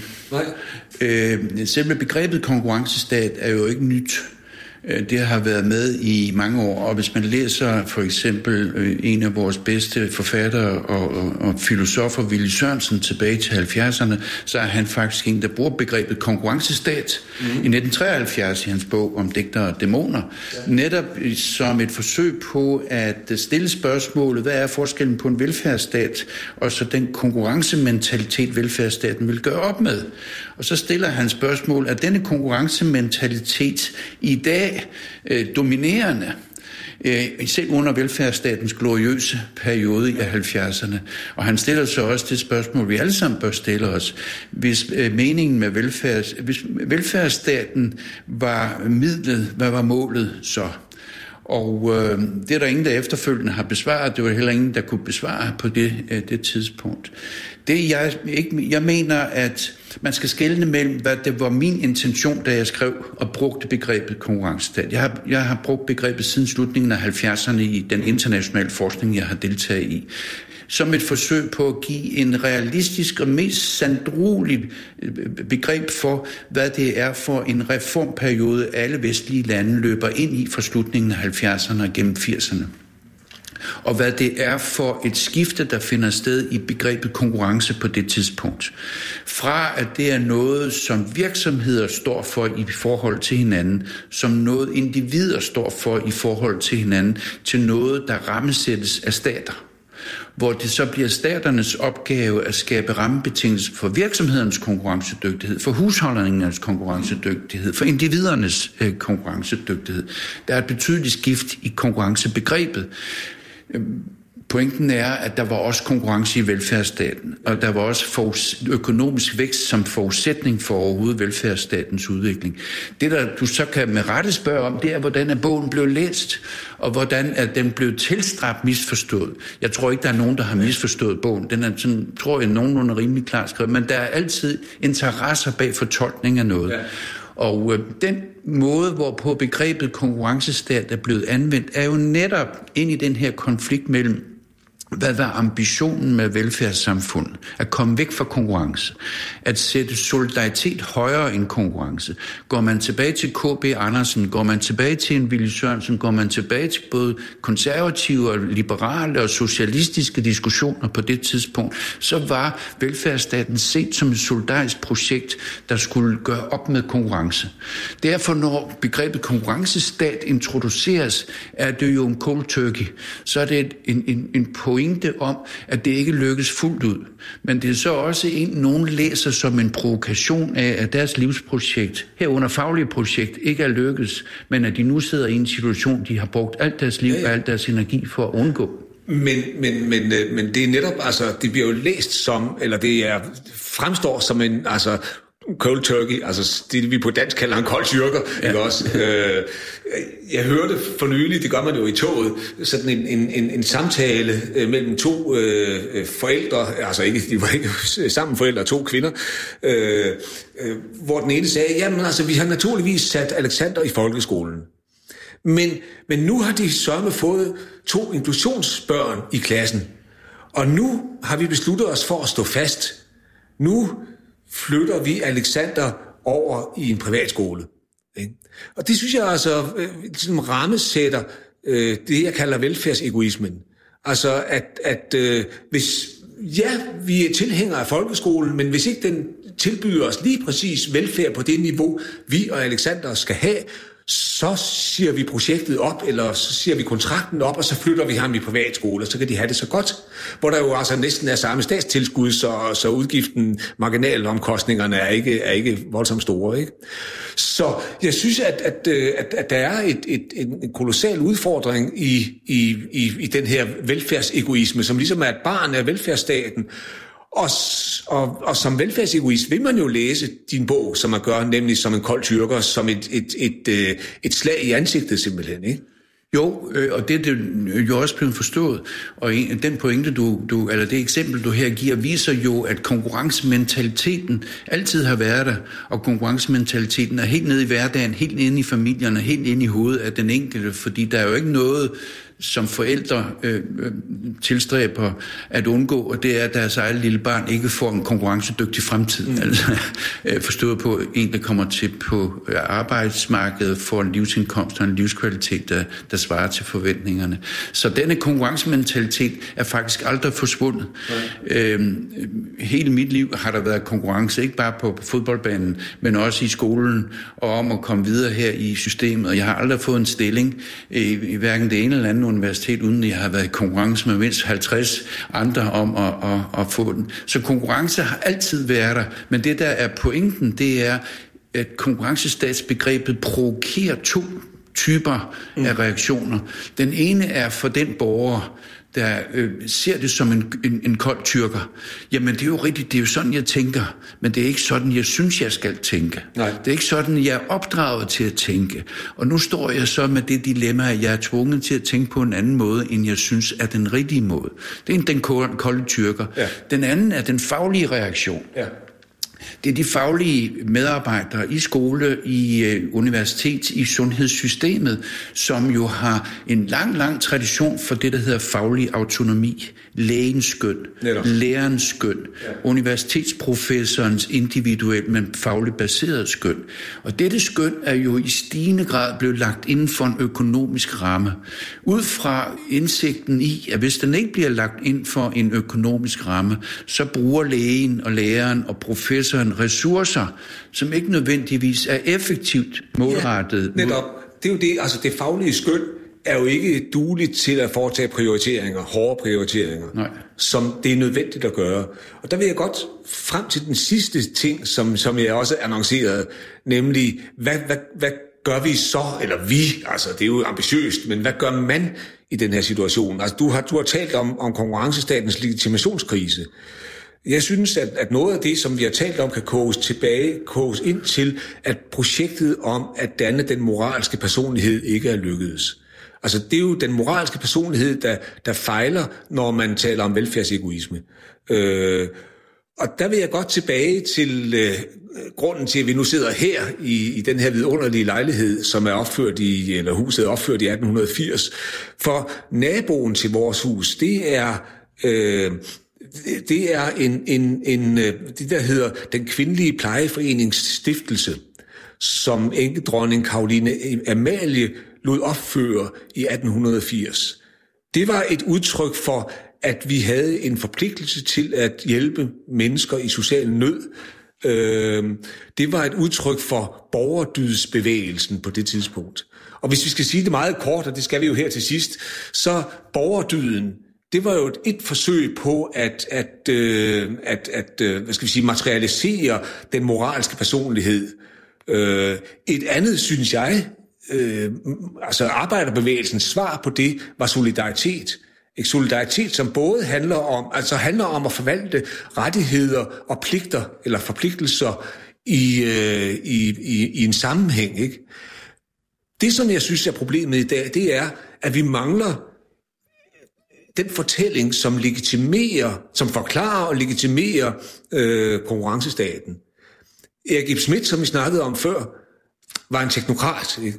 Nej. Selve begrebet konkurrencestat er jo ikke nyt. Det har været med i mange år, og hvis man læser for eksempel en af vores bedste forfattere og filosofer, Willy Sørensen, tilbage til 70'erne, så er han faktisk en, der bruger begrebet konkurrencestat i 1973 i hans bog om digtere og dæmoner, netop som et forsøg på at stille spørgsmålet, hvad er forskellen på en velfærdsstat og så den konkurrencementalitet, velfærdsstaten vil gøre op med. Og så stiller han spørgsmål, er denne konkurrencementalitet i dag dominerende, selv under velfærdsstatens gloriøse periode i 70'erne. Og han stiller så også det spørgsmål, vi alle sammen bør stille os. Hvis meningen med hvis velfærdsstaten var midlet, hvad var målet så? Og det er der ingen, der efterfølgende har besvaret. Det var heller ingen, der kunne besvare på det tidspunkt. Jeg mener, at man skal skelne mellem, hvad det var min intention, da jeg skrev og brugte begrebet konkurrencestat. Jeg har brugt begrebet siden slutningen af 70'erne i den internationale forskning, jeg har deltaget i, som et forsøg på at give en realistisk og mest sandrolig begreb for, hvad det er for en reformperiode, alle vestlige lande løber ind i fra slutningen af 70'erne og gennem 80'erne. Og hvad det er for et skifte, der finder sted i begrebet konkurrence på det tidspunkt. Fra at det er noget, som virksomheder står for i forhold til hinanden, som noget individer står for i forhold til hinanden, til noget, der rammesættes af stater. hvor det så bliver staternes opgave at skabe rammebetingelser for virksomhedernes konkurrencedygtighed, for husholdningernes konkurrencedygtighed, for individernes konkurrencedygtighed. Der er et betydeligt skift i konkurrencebegrebet. Pointen er, at der var også konkurrence i velfærdsstaten, og der var også økonomisk vækst som forudsætning for overhovedet velfærdsstatens udvikling. Det, der du så kan med rette spørge om, det er, hvordan er bogen blevet læst, og hvordan er den blevet tilstræbt misforstået. Jeg tror ikke, der er nogen, der har misforstået bogen. Den er sådan, tror jeg, nogenlunde rimelig klart skrevet, men der er altid interesser bag fortolkning af noget. Ja. Og den måde, hvorpå begrebet konkurrencestat er blevet anvendt, er jo netop ind i den her konflikt mellem, hvad var ambitionen med velfærdssamfundet? At komme væk fra konkurrence. At sætte solidaritet højere end konkurrence. Går man tilbage til K.B. Andersen, går man tilbage til en Willy Sørensen, går man tilbage til både konservative og liberale og socialistiske diskussioner på det tidspunkt, så var velfærdsstaten set som et solidarisk projekt, der skulle gøre op med konkurrence. Derfor, når begrebet konkurrencestat introduceres, er det jo en cold turkey. Så er det en pointe om, at det ikke lykkes fuldt ud. Men det er så også nogen læser som en provokation af, at deres livsprojekt, herunder faglige projekt, ikke er lykkes, men at de nu sidder i en situation, de har brugt alt deres liv og alt deres energi for at undgå. Men det er netop, altså, det bliver jo læst som, eller det fremstår som en, altså, cold turkey, altså det vi på dansk kalder en kold tyrker, ikke også? Jeg hørte for nylig, det gør man jo i toget, sådan en samtale mellem to forældre, altså ikke, de var ikke sammen forældre, to kvinder, hvor den ene sagde, jamen altså, vi har naturligvis sat Alexander i folkeskolen. Men nu har de sørme fået 2 inklusionsbørn i klassen, og nu har vi besluttet os for at stå fast. Nu flytter vi Alexander over i en privatskole. Ikke? Og det synes jeg altså ligesom rammesætter det, jeg kalder velfærdsegoismen. Altså, at hvis, vi er tilhængere af folkeskolen, men hvis ikke den tilbyder os lige præcis velfærd på det niveau, vi og Alexander skal have, så siger vi projektet op, eller så siger vi kontrakten op, og så flytter vi ham i privatskole, og så kan de have det så godt. Hvor der jo altså næsten er samme statstilskud, så udgiften, marginalomkostningerne er ikke voldsomt store. Ikke? Så jeg synes, at der er en kolossal udfordring i den her velfærdsegoisme, som ligesom er et barn af velfærdsstaten. Og som velfærdsegoist vil man jo læse din bog, som man gør, nemlig som en kold tyrker, som et slag i ansigtet simpelthen, ikke? Jo, og det er jo også blevet forstået, og den pointe, eller det eksempel, du her giver, viser jo, at konkurrencementaliteten altid har været der, og konkurrencementaliteten er helt nede i hverdagen, helt inde i familierne, helt inde i hovedet af den enkelte, fordi der er jo ikke noget, som forældre tilstræber at undgå, og det er, at deres eget lille barn ikke får en konkurrencedygtig fremtid. Altså forstået på en, der kommer til på arbejdsmarkedet, får en livsindkomst og en livskvalitet, der svarer til forventningerne. Så denne konkurrencementalitet er faktisk aldrig forsvundet. Hele mit liv har der været konkurrence, ikke bare på fodboldbanen, men også i skolen, og om at komme videre her i systemet. Og jeg har aldrig fået en stilling i hverken det ene eller andet universitet, uden jeg har været i konkurrence med mindst 50 andre om at få den. Så konkurrence har altid været der, men det der er pointen, det er, at konkurrencestatsbegrebet provokerer 2 typer af reaktioner. Den ene er for den borger, der ser det som en kold tyrker. Jamen det er jo rigtigt, det er jo sådan, jeg tænker, men det er ikke sådan, jeg synes, jeg skal tænke. Nej. Det er ikke sådan, jeg er opdraget til at tænke. Og nu står jeg så med det dilemma, at jeg er tvunget til at tænke på en anden måde, end jeg synes er den rigtige måde. Det er den kolde tyrker. Ja. Den anden er den faglige reaktion. Ja. Det er de faglige medarbejdere i skole, i universitet, i sundhedssystemet, som jo har en lang tradition for det, der hedder faglig autonomi. Lægens skøn, lærerens skøn, universitetsprofessorens individuelt, men fagligt baseret skøn. Og dette skøn er jo i stigende grad blevet lagt inden for en økonomisk ramme. Ud fra indsigten i, at hvis den ikke bliver lagt ind for en økonomisk ramme, så bruger lægen og læreren og professoren ressourcer, som ikke nødvendigvis er effektivt målrettet. Ja, netop. Det er jo det, altså det faglige skøn er jo ikke dueligt til at foretage prioriteringer, hårde prioriteringer, som det er nødvendigt at gøre. Og der vil jeg godt frem til den sidste ting, som jeg også annoncerede, nemlig, hvad gør vi så, eller vi, altså det er jo ambitiøst, men hvad gør man i den her situation? Altså du har talt om konkurrencestatens legitimationskrise. Jeg synes, at noget af det, som vi har talt om, kan koges ind til, at projektet om at danne den moralske personlighed ikke er lykkedes. Altså, det er jo den moralske personlighed, der fejler, når man taler om velfærdsegoisme. Og der vil jeg godt tilbage til grunden til, at vi nu sidder her i den her vidunderlige lejlighed, som er huset er opført i 1880. For naboen til vores hus, det er det, der hedder den kvindelige plejeforenings stiftelse, som enkedronning Caroline Amalie lod opføre i 1880. Det var et udtryk for, at vi havde en forpligtelse til at hjælpe mennesker i social nød. Det var et udtryk for borgerdydsbevægelsen på det tidspunkt. Og hvis vi skal sige det meget kort, og det skal vi jo her til sidst, så borgerdyden, det var jo et forsøg på at materialisere den moralske personlighed. Et andet, synes jeg, altså arbejderbevægelsens svar på det, var solidaritet. En solidaritet, som både handler om at forvalte rettigheder og pligter, eller forpligtelser i en sammenhæng, ikke? Det, som jeg synes er problemet i dag, det er, at vi mangler den fortælling, som forklarer og legitimerer konkurrencestaten. Erik Ib Schmidt, som vi snakkede om før, var en teknokrat. Ikke?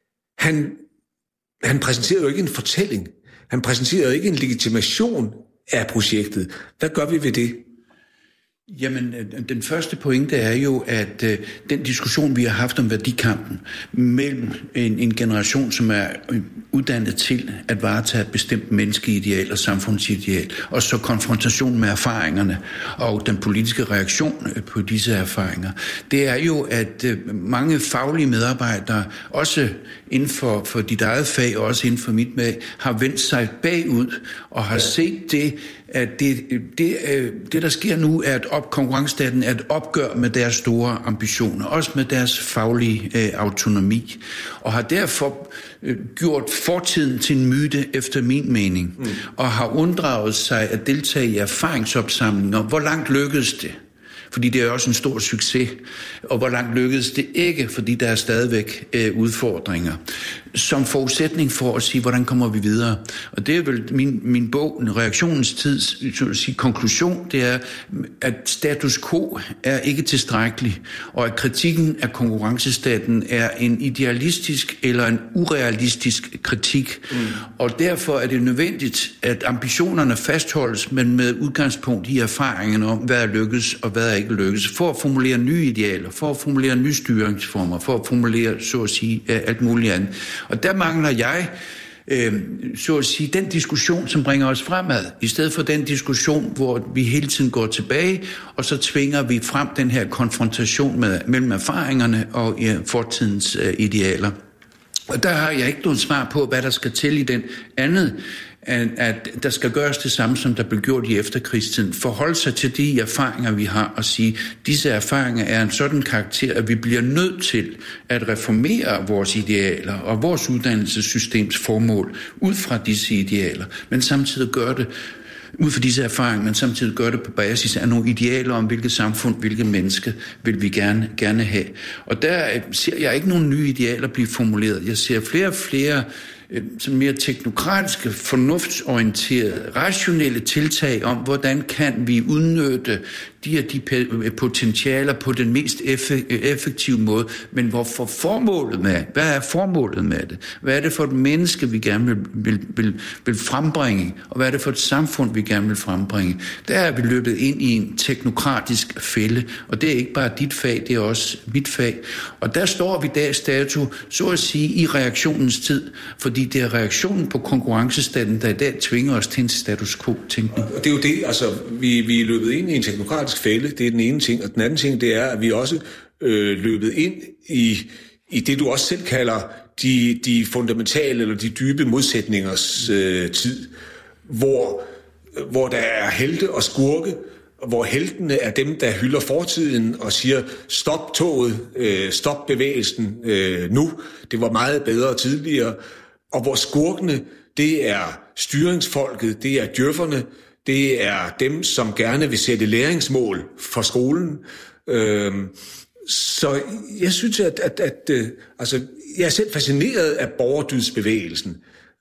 Han præsenterede jo ikke en fortælling. Han præsenterede ikke en legitimation af projektet. Hvad gør vi ved det? Jamen, den første pointe er jo, at den diskussion, vi har haft om værdikampen mellem en generation, som er uddannet til at varetage et bestemt menneskeideal og samfundsideal, og så konfrontation med erfaringerne og den politiske reaktion på disse erfaringer, det er jo, at mange faglige medarbejdere, også inden for dit eget fag og også inden for mit fag, har vendt sig bagud og har set det, at det der sker nu, er at konkurrencestaten er et opgør med deres store ambitioner, også med deres faglige autonomi, og har derfor gjort fortiden til en myte, efter min mening, og har unddraget sig at deltage i erfaringsopsamlinger. Hvor langt lykkedes det? Fordi det er også en stor succes. Og hvor langt lykkedes det ikke, fordi der er stadigvæk udfordringer. Som forudsætning for at sige, hvordan kommer vi videre. Og det er vel min bog, Reaktionens tids konklusion, det er, at status quo er ikke tilstrækkelig, og at kritikken af konkurrencestaten er en idealistisk eller en urealistisk kritik. Og derfor er det nødvendigt, at ambitionerne fastholdes, men med udgangspunkt i erfaringen om, hvad er lykkes og hvad er ikke lykkes, for at formulere nye idealer, for at formulere nye styringsformer, for at formulere, så at sige, alt muligt andet. Og der mangler jeg, så at sige, den diskussion, som bringer os fremad, i stedet for den diskussion, hvor vi hele tiden går tilbage, og så tvinger vi frem den her konfrontation mellem erfaringerne og fortidens idealer. Og der har jeg ikke noget svar på, hvad der skal til i den andet, at der skal gøres det samme, som der blev gjort i efterkrigstiden. Forholde sig til de erfaringer, vi har, og sige, disse erfaringer er en sådan karakter, at vi bliver nødt til at reformere vores idealer og vores uddannelsessystems formål ud fra disse idealer, men samtidig gør det ud fra disse erfaringer, men samtidig gør det på basis af nogle idealer om, hvilket samfund, hvilket menneske vil vi gerne have. Og der ser jeg ikke nogen nye idealer blive formuleret. Jeg ser flere og flere sådan mere teknokratiske, fornuftsorienterede, rationelle tiltag om, hvordan kan vi udnytte de potentialer på den mest effektive måde, men hvad er formålet med det? Hvad er det for et menneske, vi gerne vil frembringe? Og hvad er det for et samfund, vi gerne vil frembringe? Der er vi løbet ind i en teknokratisk fælde, og det er ikke bare dit fag, det er også mit fag. Og der står vi dags dato, så at sige, i reaktionens tid, fordi det er reaktionen på konkurrencestaten, der i dag tvinger os til en status quo-tænkning. Og det er jo det, altså, vi er løbet ind i en teknokratisk fælde, det er den ene ting, og den anden ting, det er, at vi også løbet ind i det, du også selv kalder de fundamentale eller de dybe modsætningers tid, hvor der er helte og skurke, hvor heltene er dem, der hylder fortiden og siger, stop toget, stop bevægelsen nu, det var meget bedre tidligere, og hvor skurkene, det er styringsfolket, det er djøfferne, det er dem, som gerne vil sætte læringsmål for skolen. Så jeg synes, at jeg er selv fascineret af borgerdydsbevægelsen.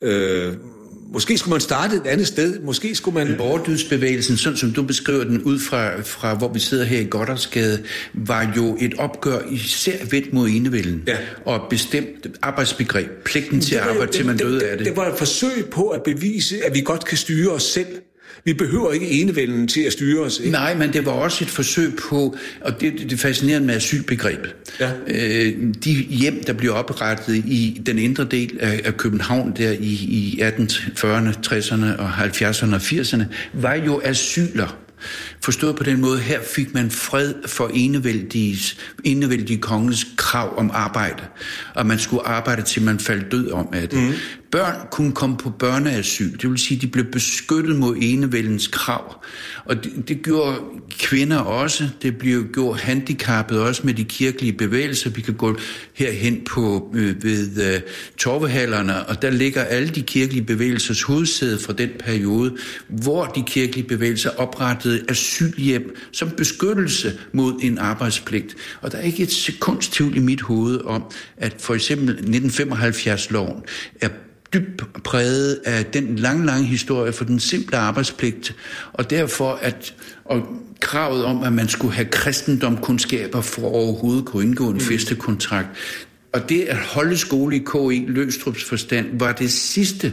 Måske skulle man starte et andet sted. Måske skulle man... Borgerdydsbevægelsen, sådan som du beskriver den ud fra hvor vi sidder her i Gothersgade, var jo et opgør især vendt mod enevælden. Ja. Og et bestemt arbejdsbegreb. Pligten til at arbejde, til man døde af det. Det var et forsøg på at bevise, at vi godt kan styre os selv. Vi behøver ikke enevælden til at styre os. Ikke? Nej, men det var også et forsøg på, og det fascinerende med asylbegrebet. Ja. De hjem, der blev oprettet i den indre del af København der i 1840'erne, 60'erne og 70'erne og 80'erne, var jo asyler. Forstået på den måde, her fik man fred for enevældige kongens krav om arbejde, og man skulle arbejde til man faldt død om af det. Mm. Børn kunne komme på børneasyl, det vil sige, at de blev beskyttet mod enevældens krav, og det gjorde kvinder også, det blev gjort handicappet også med de kirkelige bevægelser. Vi kan gå herhen på ved torvehallerne, og der ligger alle de kirkelige bevægelsers hovedsæde fra den periode, hvor de kirkelige bevægelser oprettede asylhjem som beskyttelse mod en arbejdspligt. Og der er ikke et sekunds tvivl i mit hoved om, at for eksempel 1975-loven er dybt præget af den lange historie for den simple arbejdspligt, og derfor og kravet om, at man skulle have kristendomskundskaber for overhovedet kunne indgå en fæstekontrakt. Og det at holde skole i KI Løgstrups forstand var det sidste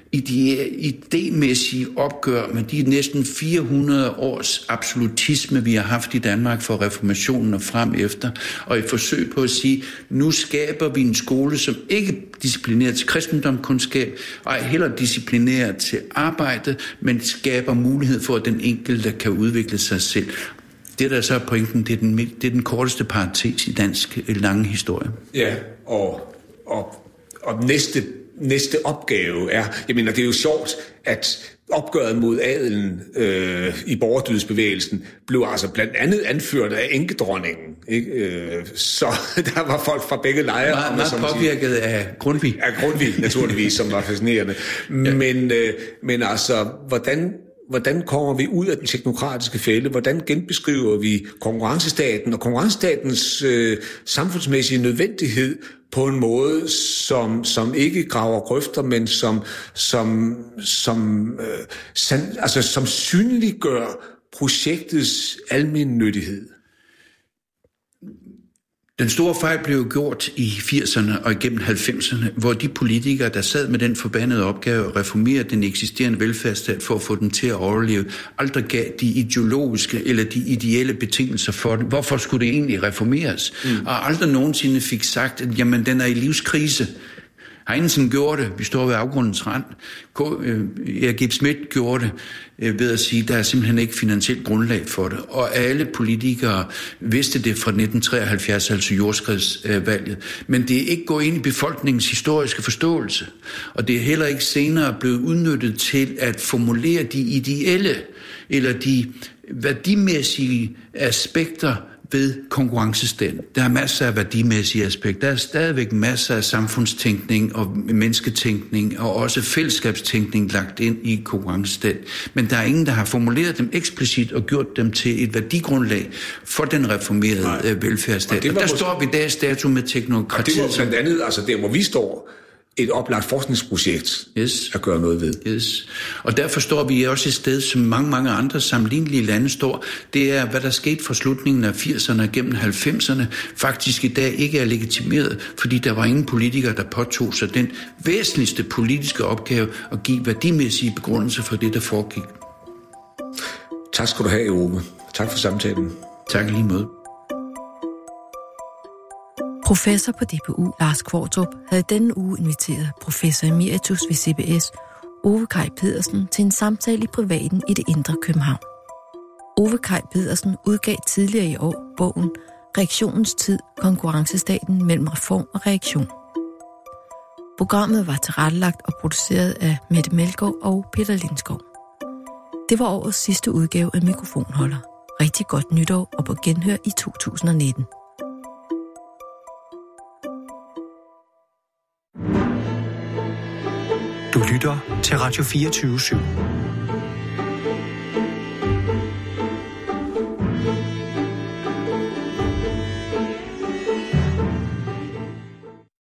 idémæssige opgør med de næsten 400 års absolutisme, vi har haft i Danmark for reformationen og frem efter, og et forsøg på at sige, nu skaber vi en skole, som ikke disciplinerer til kristendomskundskab, og heller disciplinerer til arbejde, men skaber mulighed for, at den enkelte kan udvikle sig selv. Det, der så er pointen, det er den korteste parentes i dansk lange historie. Ja, og næste opgave er, jeg mener, det er jo sjovt, at opgøret mod adelen i borgerdydsbevægelsen blev altså blandt andet anført af enkedronningen. Ikke? Så der var folk fra begge lejre. Meget påvirket af Grundtvig. Af Grundtvig, naturligvis, som var fascinerende. Ja. Men altså, hvordan kommer vi ud af den teknokratiske fælde? Hvordan genbeskriver vi konkurrencestaten og konkurrencestatens samfundsmæssige nødvendighed på en måde, som ikke graver grøfter, men som synliggør projektets almennyttighed? Den store fejl blev gjort i 80'erne og igennem 90'erne, hvor de politikere, der sad med den forbandede opgave at reformere den eksisterende velfærdsstat for at få den til at overleve, aldrig gav de ideologiske eller de ideelle betingelser for det. Hvorfor skulle det egentlig reformeres? Og aldrig nogensinde fik sagt, at jamen, den er i livskrise. Heinsen gjorde det, vi står ved afgrundens rand. Erik Ib Schmidt gjorde det ved at sige, at der er simpelthen ikke finansielt grundlag for det. Og alle politikere vidste det fra 1973, altså jordskredsvalget. Men det er ikke gået ind i befolkningens historiske forståelse. Og det er heller ikke senere blevet udnyttet til at formulere de ideelle eller de værdimæssige aspekter ved konkurrencestaten. Der er masser af værdimæssige aspekter. Der er stadigvæk masser af samfundstænkning og mennesketænkning og også fællesskabstænkning lagt ind i konkurrencestaten. Men der er ingen, der har formuleret dem eksplicit og gjort dem til et værdigrundlag for den reformerede velfærdsstat. Og der står vi dags dato med teknokratiet. Og det var blandt andet, altså der hvor vi står, et oplagt forskningsprojekt at gøre noget ved. Yes. Og derfor står vi også et sted, som mange andre sammenlignelige lande står. Det er, hvad der skete fra slutningen af 80'erne gennem 90'erne, faktisk i dag ikke er legitimeret, fordi der var ingen politikere, der påtog sig den væsentligste politiske opgave at give værdimæssige begrundelser for det, der foregik. Tak skal du have, Ove. Tak for samtalen. Tak lige måde. Professor på DPU, Lars Kvartrup, havde denne uge inviteret professor emeritus ved CBS, Ove Kaj Pedersen, til en samtale i privaten i det indre København. Ove Kaj Pedersen udgav tidligere i år bogen Reaktionens tid, konkurrencestaten mellem reform og reaktion. Programmet var tilrettelagt og produceret af Mette Melgaard og Peter Lindskov. Det var årets sidste udgave af Mikrofonholder. Rigtig godt nytår og på genhør i 2019. Du lytter til Radio 24/7.